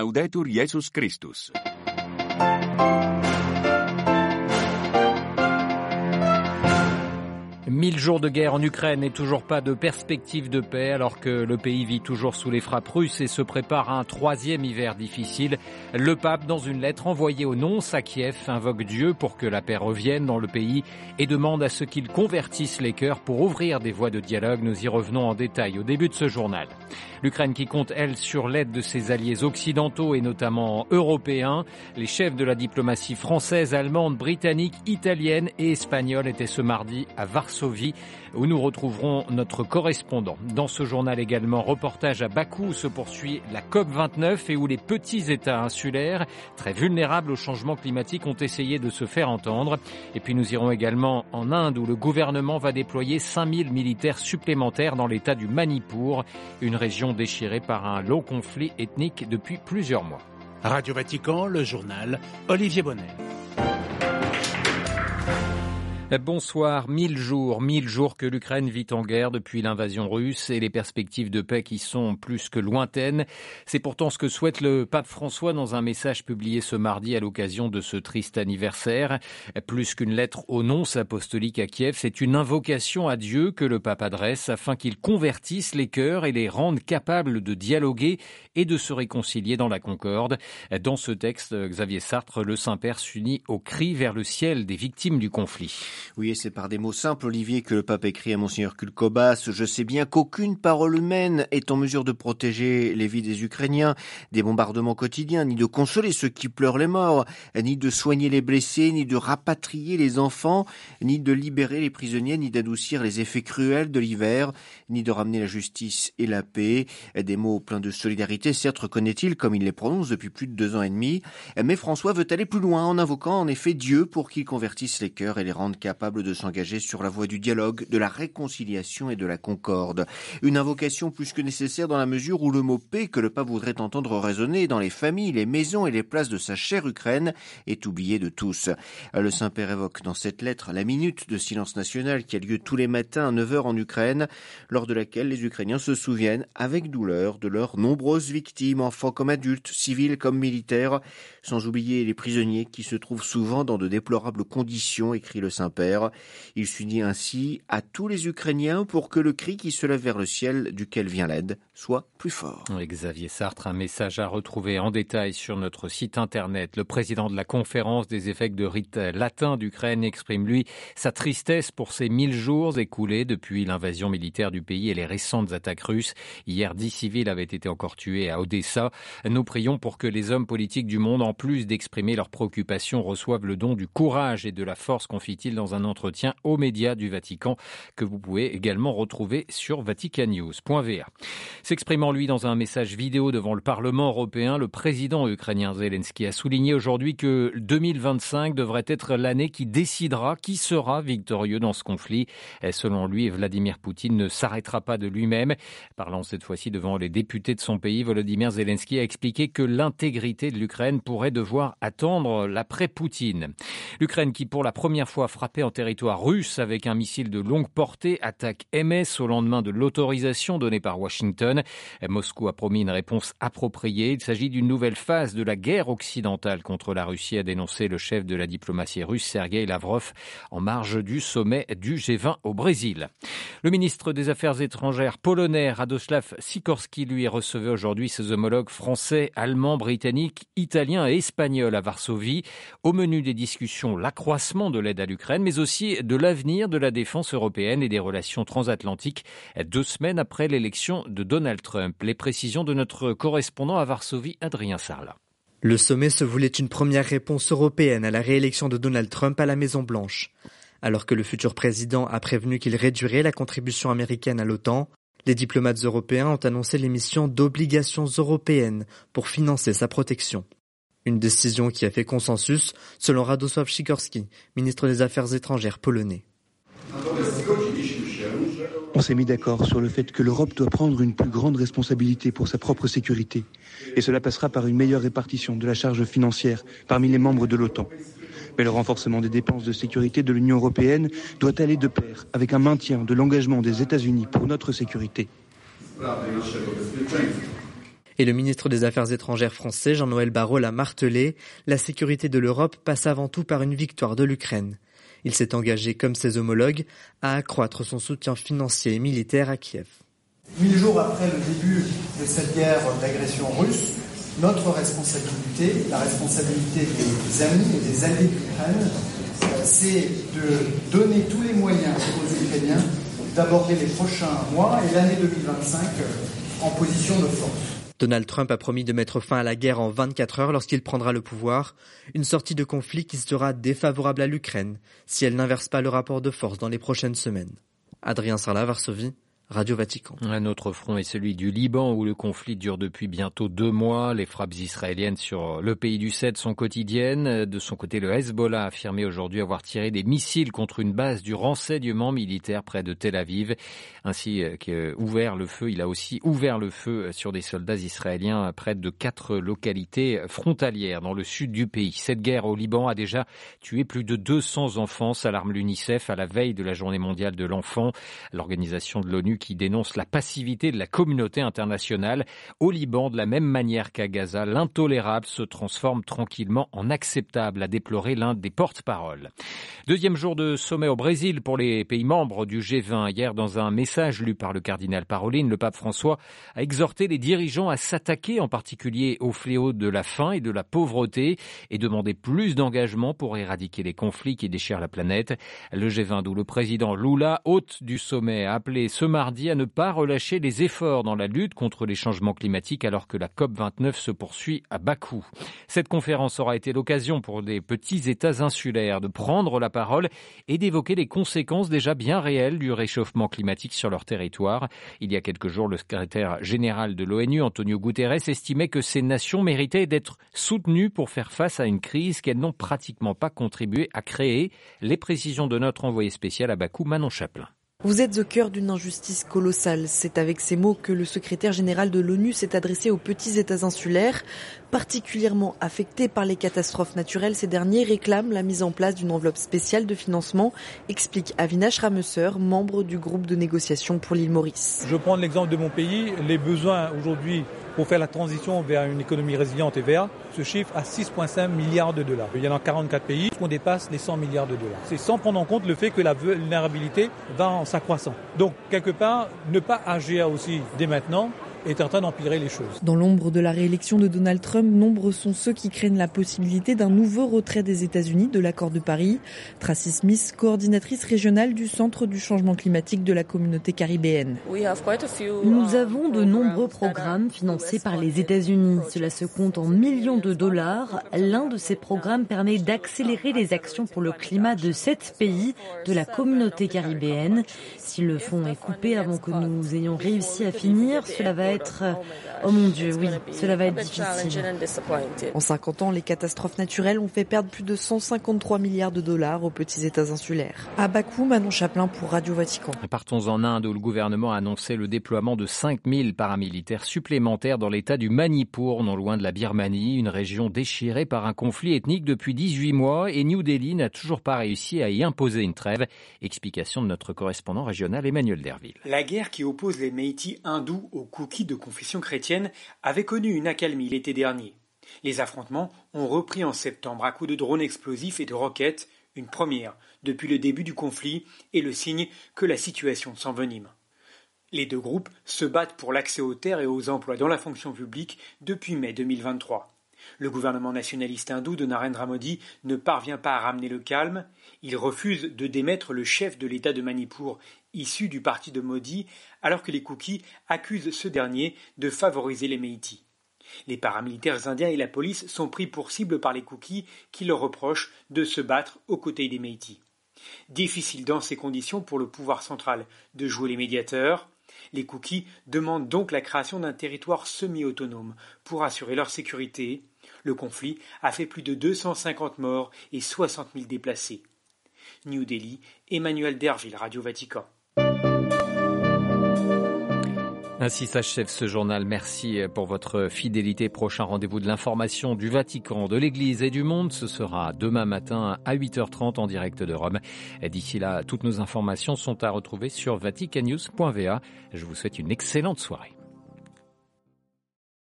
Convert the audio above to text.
Laudetur Jesus Christus. Mille jours de guerre en Ukraine et toujours pas de perspective de paix alors que le pays vit toujours sous les frappes russes et se prépare à un troisième hiver difficile. Le pape, dans une lettre envoyée au nonce à Kiev, invoque Dieu pour que la paix revienne dans le pays et demande à ceux qu'il convertisse les cœurs pour ouvrir des voies de dialogue. Nous y revenons en détail au début de ce journal. L'Ukraine qui compte, elle, sur l'aide de ses alliés occidentaux et notamment européens. Les chefs de la diplomatie française, allemande, britannique, italienne et espagnole étaient ce mardi à Varsovie, où nous retrouverons notre correspondant. Dans ce journal également, reportage à Bakou où se poursuit la COP29 et où les petits États insulaires, très vulnérables au changement climatique, ont essayé de se faire entendre. Et puis nous irons également en Inde où le gouvernement va déployer 5000 militaires supplémentaires dans l'État du Manipur, une région déchirée par un long conflit ethnique depuis plusieurs mois. Radio Vatican, le journal, Olivier Bonnet. Bonsoir. 1000 jours que l'Ukraine vit en guerre depuis l'invasion russe et les perspectives de paix qui sont plus que lointaines. C'est pourtant ce que souhaite le pape François dans un message publié ce mardi à l'occasion de ce triste anniversaire. Plus qu'une lettre au nonce apostolique à Kiev, c'est une invocation à Dieu que le pape adresse afin qu'il convertisse les cœurs et les rende capables de dialoguer et de se réconcilier dans la concorde. Dans ce texte, Xavier Sartre, le Saint-Père s'unit au cri vers le ciel des victimes du conflit. Oui, et c'est par des mots simples, Olivier, que le pape écrit à Monseigneur Kulkobas. Je sais bien qu'aucune parole humaine est en mesure de protéger les vies des Ukrainiens des bombardements quotidiens, ni de consoler ceux qui pleurent les morts, ni de soigner les blessés, ni de rapatrier les enfants, ni de libérer les prisonniers, ni d'adoucir les effets cruels de l'hiver, ni de ramener la justice et la paix. Des mots pleins de solidarité, certes, reconnaît-il, comme il les prononce depuis plus de 2 ans et demi. Mais François veut aller plus loin en invoquant en effet Dieu pour qu'il convertisse les cœurs et les rende capables de s'engager sur la voie du dialogue, de la réconciliation et de la concorde. Une invocation plus que nécessaire dans la mesure où le mot paix que le pape voudrait entendre résonner dans les familles, les maisons et les places de sa chère Ukraine est oublié de tous. Le Saint-Père évoque dans cette lettre la minute de silence national qui a lieu tous les matins à 9h en Ukraine, lors de laquelle les Ukrainiens se souviennent avec douleur de leurs nombreuses victimes, enfants comme adultes, civils comme militaires, sans oublier les prisonniers qui se trouvent souvent dans de déplorables conditions, écrit le Saint-Père. Il s'unit ainsi à tous les Ukrainiens pour que le cri qui se lève vers le ciel duquel vient l'aide soit plus fort. Xavier Sartre, un message à retrouver en détail sur notre site internet. Le président de la conférence des évêques de rite latin d'Ukraine exprime lui sa tristesse pour ces 1000 jours écoulés depuis l'invasion militaire du pays et les récentes attaques russes. Hier, 10 civils avaient été encore tués à Odessa. Nous prions pour que les hommes politiques du monde, en plus d'exprimer leurs préoccupations, reçoivent le don du courage et de la force, confie-t-il dans un entretien aux médias du Vatican que vous pouvez également retrouver sur vaticannews.va. S'exprimant lui dans un message vidéo devant le Parlement européen, le président ukrainien Zelensky a souligné aujourd'hui que 2025 devrait être l'année qui décidera qui sera victorieux dans ce conflit. Et selon lui, Vladimir Poutine ne s'arrêtera pas de lui-même. Parlant cette fois-ci devant les députés de son pays, Volodymyr Zelensky a expliqué que l'intégrité de l'Ukraine pourrait devoir attendre l'après-Poutine. L'Ukraine qui pour la première fois frappé en territoire russe avec un missile de longue portée, attaque MS au lendemain de l'autorisation donnée par Washington. Moscou a promis une réponse appropriée. Il s'agit d'une nouvelle phase de la guerre occidentale contre la Russie, a dénoncé le chef de la diplomatie russe, Sergueï Lavrov, en marge du sommet du G20 au Brésil. Le ministre des Affaires étrangères polonais, Radosław Sikorski, lui recevait aujourd'hui ses homologues français, allemands, britanniques, italiens et espagnols à Varsovie. Au menu des discussions, l'accroissement de l'aide à l'Ukraine, mais aussi de l'avenir de la défense européenne et des relations transatlantiques 2 semaines après l'élection de Donald Trump. Les précisions de notre correspondant à Varsovie, Adrien Sarlat. Le sommet se voulait une première réponse européenne à la réélection de Donald Trump à la Maison-Blanche. Alors que le futur président a prévenu qu'il réduirait la contribution américaine à l'OTAN, les diplomates européens ont annoncé l'émission d'obligations européennes pour financer sa protection. Une décision qui a fait consensus, selon Radosław Sikorski, ministre des Affaires étrangères polonais. On s'est mis d'accord sur le fait que l'Europe doit prendre une plus grande responsabilité pour sa propre sécurité. Et cela passera par une meilleure répartition de la charge financière parmi les membres de l'OTAN. Mais le renforcement des dépenses de sécurité de l'Union européenne doit aller de pair avec un maintien de l'engagement des États-Unis pour notre sécurité. Et le ministre des Affaires étrangères français, Jean-Noël Barrot, l'a martelé, la sécurité de l'Europe passe avant tout par une victoire de l'Ukraine. Il s'est engagé, comme ses homologues, à accroître son soutien financier et militaire à Kiev. 1000 jours après le début de cette guerre d'agression russe, notre responsabilité, la responsabilité des amis et des alliés de l'Ukraine, c'est de donner tous les moyens aux Ukrainiens d'aborder les prochains mois et l'année 2025 en position de force. Donald Trump a promis de mettre fin à la guerre en 24 heures lorsqu'il prendra le pouvoir, une sortie de conflit qui sera défavorable à l'Ukraine si elle n'inverse pas le rapport de force dans les prochaines semaines. Adrien Sarlat, Varsovie, Radio Vatican. Un autre front est celui du Liban où le conflit dure depuis bientôt 2 mois. Les frappes israéliennes sur le pays du 7 sont quotidiennes. De son côté, le Hezbollah a affirmé aujourd'hui avoir tiré des missiles contre une base du renseignement militaire près de Tel Aviv, ainsi qu'ouvert le feu. Il a aussi ouvert le feu sur des soldats israéliens près de 4 localités frontalières dans le sud du pays. Cette guerre au Liban a déjà tué plus de 200 enfants, s'alarme l'UNICEF à la veille de la Journée mondiale de l'enfant. L'organisation de l'ONU qui dénonce la passivité de la communauté internationale. Au Liban, de la même manière qu'à Gaza, l'intolérable se transforme tranquillement en acceptable, a déploré l'un des porte-paroles. Deuxième jour de sommet au Brésil pour les pays membres du G20. Hier, dans un message lu par le cardinal Parolin, le pape François a exhorté les dirigeants à s'attaquer en particulier au fléau de la faim et de la pauvreté et demander plus d'engagement pour éradiquer les conflits qui déchirent la planète. Le G20, d'où le président Lula, hôte du sommet, a appelé ce mardi à ne pas relâcher les efforts dans la lutte contre les changements climatiques alors que la COP29 se poursuit à Bakou. Cette conférence aura été l'occasion pour des petits États insulaires de prendre la parole et d'évoquer les conséquences déjà bien réelles du réchauffement climatique sur leur territoire. Il y a quelques jours, le secrétaire général de l'ONU, Antonio Guterres, estimait que ces nations méritaient d'être soutenues pour faire face à une crise qu'elles n'ont pratiquement pas contribué à créer. Les précisions de notre envoyé spécial à Bakou, Manon Chaplin. Vous êtes au cœur d'une injustice colossale. C'est avec ces mots que le secrétaire général de l'ONU s'est adressé aux petits États insulaires. Particulièrement affectés par les catastrophes naturelles, ces derniers réclament la mise en place d'une enveloppe spéciale de financement, explique Avinash Ramesser, membre du groupe de négociation pour l'île Maurice. Je prends l'exemple de mon pays. Les besoins aujourd'hui pour faire la transition vers une économie résiliente et verte se chiffrent à 6,5 milliards de dollars. Il y en a 44 pays qui dépassent les 100 milliards de dollars. C'est sans prendre en compte le fait que la vulnérabilité va en s'accroissant. Donc, quelque part, ne pas agir aussi dès maintenant est en train d'empirer les choses. Dans l'ombre de la réélection de Donald Trump, nombreux sont ceux qui craignent la possibilité d'un nouveau retrait des États-Unis de l'accord de Paris. Tracy Smith, coordinatrice régionale du Centre du changement climatique de la communauté caribéenne. Nous avons de nombreux programmes financés par les États-Unis. Cela se compte en millions de dollars. L'un de ces programmes permet d'accélérer les actions pour le climat de 7 pays de la communauté caribéenne. Si le fonds est coupé avant que nous ayons réussi à finir, cela va être... Oh mon Dieu, oui, cela va être difficile. En 50 ans, les catastrophes naturelles ont fait perdre plus de 153 milliards de dollars aux petits États insulaires. À Bakou, Manon Chaplin pour Radio Vatican. Partons en Inde où le gouvernement a annoncé le déploiement de 5000 paramilitaires supplémentaires dans l'état du Manipur, non loin de la Birmanie, une région déchirée par un conflit ethnique depuis 18 mois et New Delhi n'a toujours pas réussi à y imposer une trêve. Explication de notre correspondant régional Emmanuel Derville. La guerre qui oppose les Métis hindous aux Kuki de confession chrétienne avait connu une accalmie l'été dernier. Les affrontements ont repris en septembre à coups de drones explosifs et de roquettes, une première depuis le début du conflit et le signe que la situation s'envenime. Les deux groupes se battent pour l'accès aux terres et aux emplois dans la fonction publique depuis mai 2023. Le gouvernement nationaliste hindou de Narendra Modi ne parvient pas à ramener le calme. Il refuse de démettre le chef de l'État de Manipur, issu du parti de Modi, alors que les Kukis accusent ce dernier de favoriser les Métis. Les paramilitaires indiens et la police sont pris pour cible par les Kukis qui leur reprochent de se battre aux côtés des Métis. Difficile dans ces conditions pour le pouvoir central de jouer les médiateurs. Les Kukis demandent donc la création d'un territoire semi-autonome pour assurer leur sécurité. Le conflit a fait plus de 250 morts et 60 000 déplacés. New Delhi, Emmanuel Derville, Radio Vatican. Ainsi s'achève ce journal. Merci pour votre fidélité. Prochain rendez-vous de l'information du Vatican, de l'Église et du monde. Ce sera demain matin à 8h30 en direct de Rome. D'ici là, toutes nos informations sont à retrouver sur vaticannews.va. Je vous souhaite une excellente soirée.